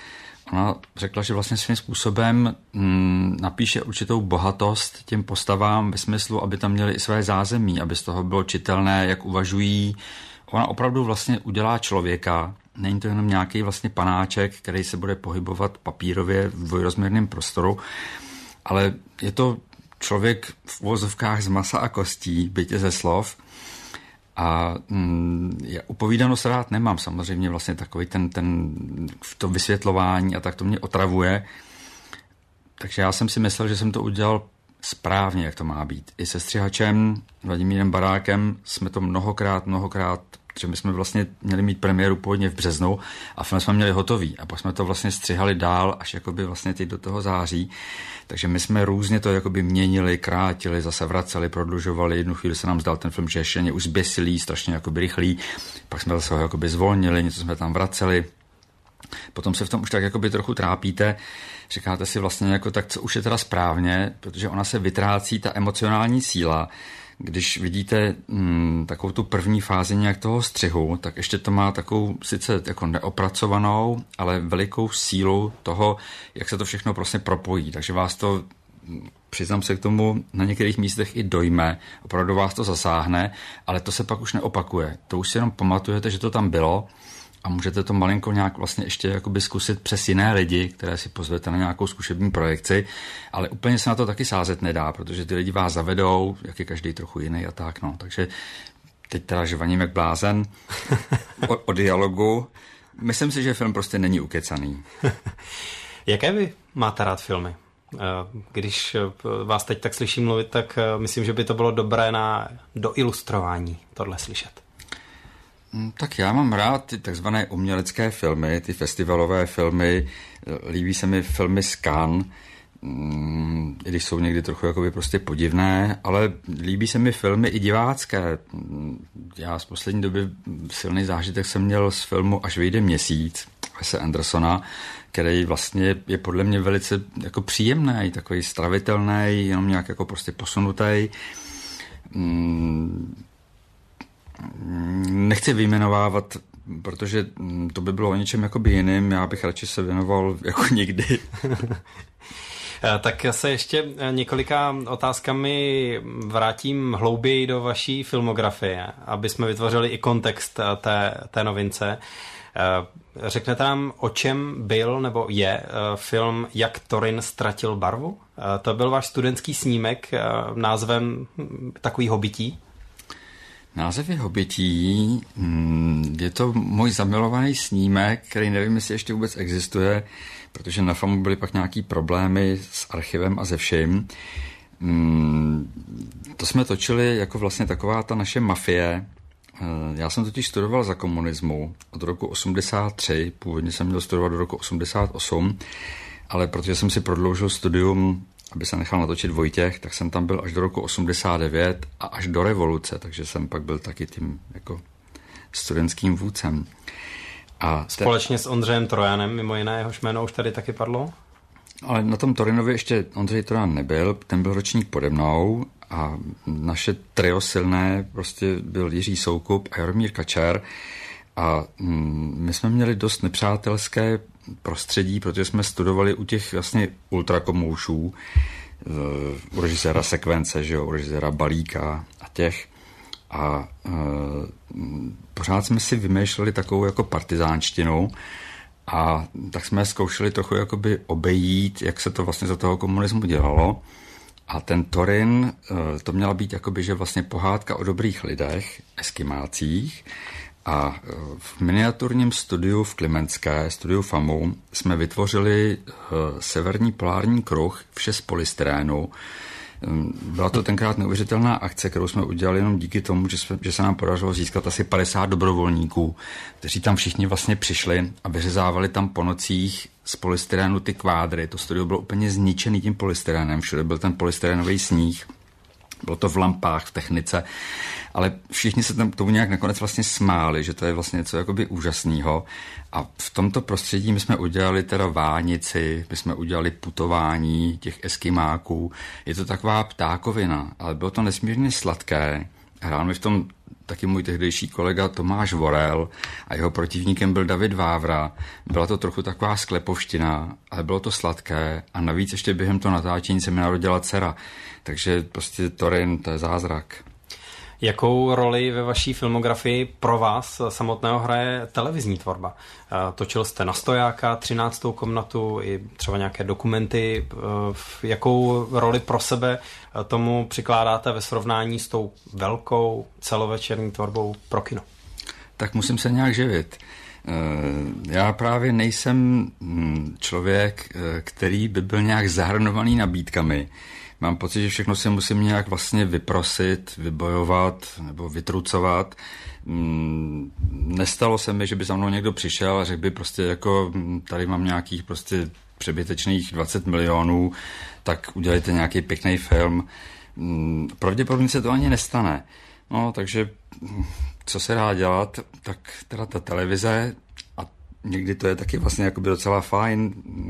ona řekla, že vlastně svým způsobem mm, napíše určitou bohatost těm postavám ve smyslu, aby tam měli i své zázemí, aby z toho bylo čitelné, jak uvažují. Ona opravdu vlastně udělá člověka, není to jenom nějaký vlastně panáček, který se bude pohybovat papírově v dvojrozměrném prostoru, ale je to člověk v uvozovkách z masa a kostí, bytě ze slov. A mm, já upovídanost rád nemám, samozřejmě vlastně takový ten, ten v to vysvětlování a tak to mě otravuje. Takže já jsem si myslel, že jsem to udělal správně, jak to má být. I se střihačem Vladimírem Barákem jsme to mnohokrát, mnohokrát, že my jsme vlastně měli mít premiéru původně v březnu a film jsme měli hotový a pak jsme to vlastně střihali dál až jakoby vlastně teď do toho září. Takže my jsme různě to jakoby měnili, krátili, zase vraceli, prodlužovali. Jednu chvíli se nám zdal ten film, že ještě už zběsilý, strašně jakoby rychlý. Pak jsme zase ho jakoby zvolnili, něco jsme tam vraceli. Potom se v tom už tak jakoby trochu trápíte. Říkáte si vlastně jako tak, co už je teda správně, protože ona se vytrácí, ta emocionální síla. Když vidíte mm, takovou tu první fázi nějak toho střihu, tak ještě to má takovou sice jako neopracovanou, ale velikou sílu toho, jak se to všechno prostě propojí. Takže vás to, přiznám se k tomu, na některých místech i dojme, opravdu vás to zasáhne, ale to se pak už neopakuje. To už si jenom pamatujete, že to tam bylo a můžete to malinko nějak vlastně ještě jakoby zkusit přes jiné lidi, které si pozvete na nějakou zkušební projekci, ale úplně se na to taky sázet nedá, protože ty lidi vás zavedou, jak je každý trochu jiný a tak, no. Takže teď teda žvaním jak blázen o, o dialogu. Myslím si, že film prostě není ukecaný.
Jaké vy máte rád filmy? Když vás teď tak slyším mluvit, tak myslím, že by to bylo dobré na doilustrování tohle slyšet.
Tak já mám rád ty takzvané umělecké filmy, ty festivalové filmy, líbí se mi filmy z Cannes, i když jsou někdy trochu jakoby prostě podivné, ale líbí se mi filmy i divácké. Já z poslední doby silný zážitek jsem měl z filmu Až vyjde měsíc, Wese Andersona, který vlastně je podle mě velice jako příjemný, takový stravitelný, jenom nějak jako prostě posunutý. Nechci vyjmenovávat, protože to by bylo o něčem jakoby jiným, já bych radši se věnoval jako nikdy.
Tak se ještě několika otázkami vrátím hlouběji do vaší filmografie, aby jsme vytvořili i kontext té, té novince. Řeknete nám, o čem byl nebo je film Jak Torin ztratil barvu? To byl váš studentský snímek názvem Takový hobití?
Název je Hobití, je to můj zamilovaný snímek, který nevím, jestli ještě vůbec existuje, protože na FAMu byly pak nějaký problémy s archivem a ze vším. To jsme točili jako vlastně taková ta naše mafie. Já jsem totiž studoval za komunismu od roku osmdesát tři, původně jsem měl studovat do roku osmdesát osm, ale protože jsem si prodloužil studium, aby se nechal natočit Vojtěch, tak jsem tam byl až do roku osmdesát devět a až do revoluce, takže jsem pak byl taky tím jako studentským vůdcem. A te...
Společně s Ondřejem Trojanem, mimo jiné, jehož jméno už tady taky padlo?
Ale na tom Torinovi ještě Ondřej Trojan nebyl, ten byl ročník pode mnou a naše trio silné prostě byl Jiří Soukup a Jaromír Kačer a mm, my jsme měli dost nepřátelské prostředí, protože jsme studovali u těch vlastně ultrakomoušů, u režiséra Sekvence, že jo, u režiséra Balíka a těch. A e, pořád jsme si vymýšleli takovou jako partizánštinu a tak jsme zkoušeli trochu jakoby obejít, jak se to vlastně za toho komunismu dělalo. A ten Torin, e, to měla být jakoby, že vlastně pohádka o dobrých lidech, eskimácích. A v miniaturním studiu v Klimentské, studiu FAMu, jsme vytvořili severní polární kruh, vše z polystyrénu. Byla to tenkrát neuvěřitelná akce, kterou jsme udělali jenom díky tomu, že, jsme, že se nám podařilo získat asi padesát dobrovolníků, kteří tam všichni vlastně přišli a vyřezávali tam po nocích z polystyrénu ty kvádry. To studio bylo úplně zničený tím polystyrénem, všude byl ten polystyrénový sníh. Bylo to v lampách, v technice, ale všichni se tam k tomu nějak nakonec vlastně smáli, že to je vlastně něco jakoby úžasného. A v tomto prostředí my jsme udělali teda vánici, my jsme udělali putování těch eskimáků. Je to taková ptákovina, ale bylo to nesmírně sladké. Hrál mi v tom taky můj tehdejší kolega Tomáš Vorel a jeho protivníkem byl David Vávra. Byla to trochu taková sklepovština, ale bylo to sladké a navíc ještě během toho natáčení se mi narodila dcera. Takže prostě Torin, to je zázrak.
Jakou roli ve vaší filmografii pro vás samotného hraje televizní tvorba? Točil jste Na stojáka, třináctou komnatu i třeba nějaké dokumenty. Jakou roli pro sebe tomu přikládáte ve srovnání s tou velkou celovečerní tvorbou pro kino?
Tak musím se nějak živit. Já právě nejsem člověk, který by byl nějak zahrnovaný nabídkami. Mám pocit, že všechno si musím nějak vlastně vyprosit, vybojovat nebo vytrucovat. Nestalo se mi, že by za mnou někdo přišel a řekl by prostě jako tady mám nějakých prostě přebytečných dvacet milionů, tak udělejte nějaký pěkný film. Pravděpodobně se to ani nestane. No, takže co se dá dělat, tak teda ta televize a někdy to je taky vlastně jakoby docela fajn.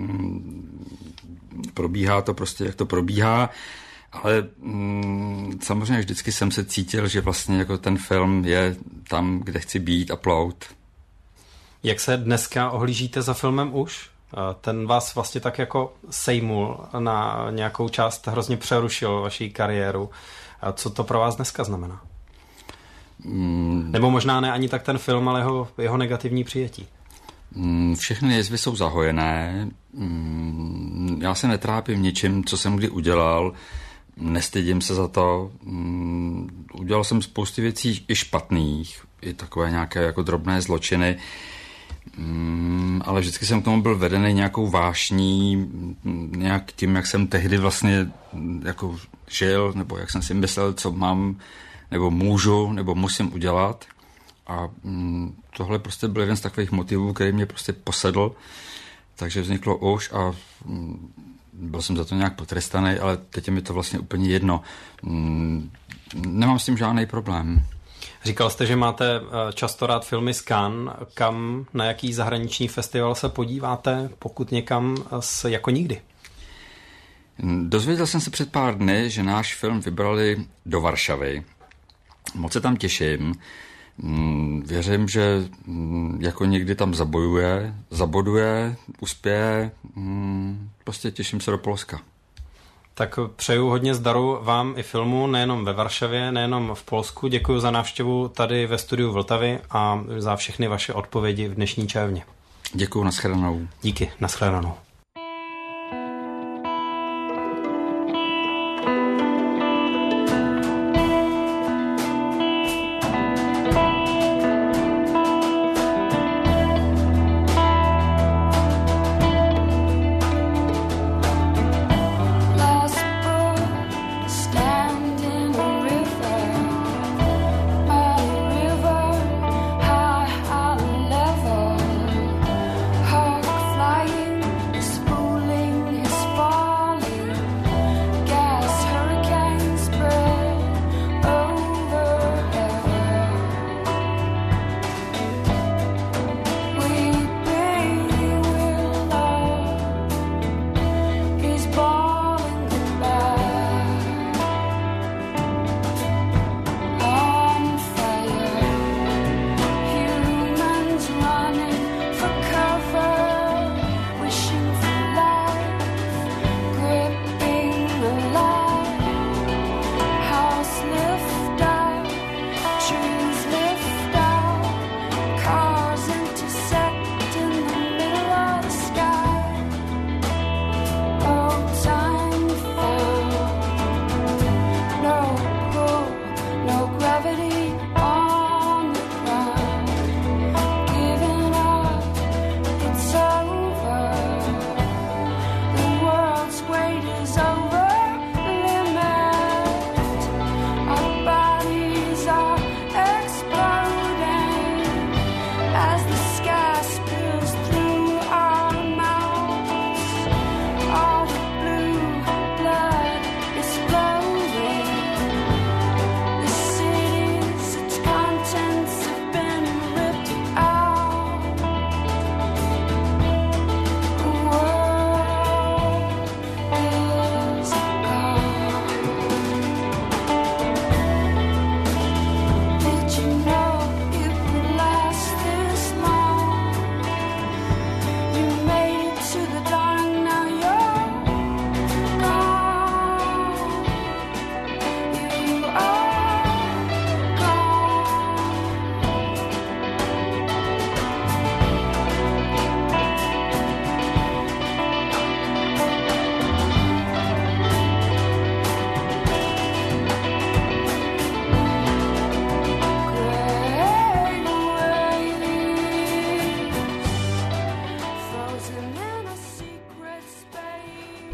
Probíhá to prostě, jak to probíhá, ale mm, samozřejmě vždycky jsem se cítil, že vlastně jako ten film je tam, kde chci být a plout.
Jak se dneska ohlížíte za filmem už? Ten vás vlastně tak jako sejmul na nějakou část, hrozně přerušil vaši kariéru. A co to pro vás dneska znamená? Mm. Nebo možná ne ani tak ten film, ale jeho, jeho negativní přijetí.
Všechny jezvy jsou zahojené. Já se netrápím ničím, co jsem kdy udělal. Nestydím se za to. Udělal jsem spousty věcí i špatných, i takové nějaké jako drobné zločiny, ale vždycky jsem k tomu byl vedený nějakou vášní, nějak tím, jak jsem tehdy vlastně jako žil, nebo jak jsem si myslel, co mám, nebo můžu, nebo musím udělat. A mm, tohle prostě byl jeden z takových motivů, který mě prostě posedl, takže vzniklo už a mm, byl jsem za to nějak potrestaný, ale teď je mi to vlastně úplně jedno. Mm, nemám s tím žádný problém.
Říkal jste, že máte často rád filmy z Cannes. Kam, na jaký zahraniční festival se podíváte, pokud někam s, jako nikdy?
Dozvěděl jsem se před pár dny, že náš film vybrali do Varšavy. Moc se tam těším. Věřím, že jako někdy tam zabojuje, zaboduje, uspěje. Prostě těším se do Polska.
Tak přeju hodně zdaru vám i filmu, nejenom ve Varšavě, nejenom v Polsku. Děkuji za návštěvu tady ve studiu Vltavy a za všechny vaše odpovědi v dnešní čajovně.
Děkuji, nashledanou.
Díky, nashledanou.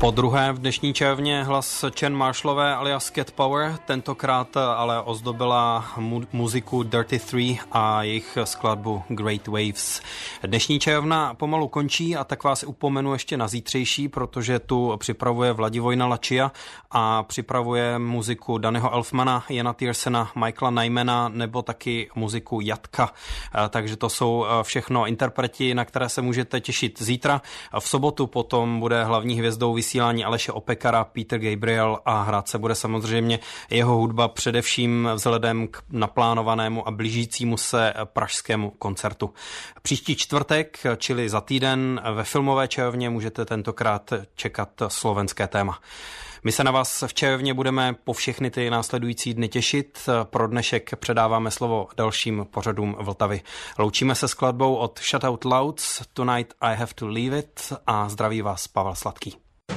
Po druhé v dnešní čajovně hlas Chen Marshallové alias Cat Power, tentokrát ale ozdobila mu- muziku Dirty Three a jejich skladbu Great Waves. Dnešní čajovna pomalu končí a tak vás upomenu ještě na zítřejší, protože tu připravuje Vladivojna Lačia a připravuje muziku Dannyho Elfmana, Jana Tiersena, Michaela Nymana nebo taky muziku Jatka. Takže to jsou všechno interpreti, na které se můžete těšit zítra. V sobotu potom bude hlavní hvězdou vysílání Aleše Opekara, Peter Gabriel a hrát se bude samozřejmě jeho hudba především vzhledem k naplánovanému a blížícímu se pražskému koncertu. Příští čtvrtek, čili za týden, ve filmové čajovně můžete tentokrát čekat slovenské téma. My se na vás v čajovně budeme po všechny ty následující dny těšit. Pro dnešek předáváme slovo dalším pořadům Vltavy. Loučíme se skladbou od Shut Out Louds, Tonight I Have to Leave It a zdraví vás Pavel Sladký.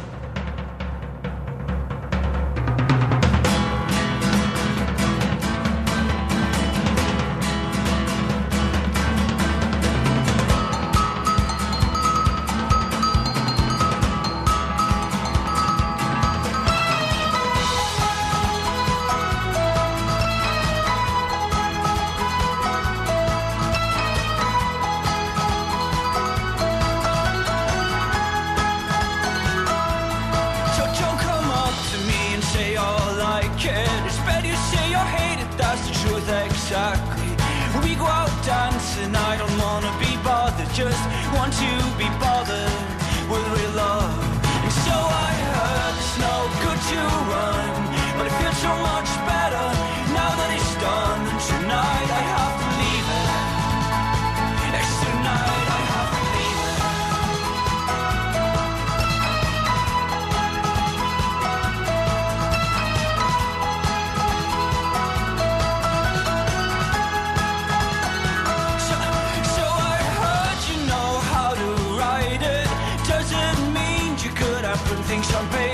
Just want to be bothered with real love. And so I heard it's no good to run, but I feel so much better now that it's done. And tonight I have to leave it. Yes, tonight I have to leave it. So, so I heard you know how to write it. Does it mean you could happen things on paper?